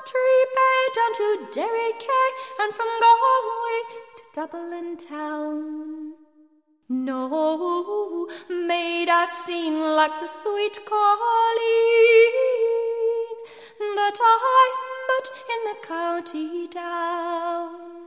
Bantry Bay down to Derry Quay, and from Galway to Dublin town. No maid I've seen like the sweet Colleen that I met in the county down.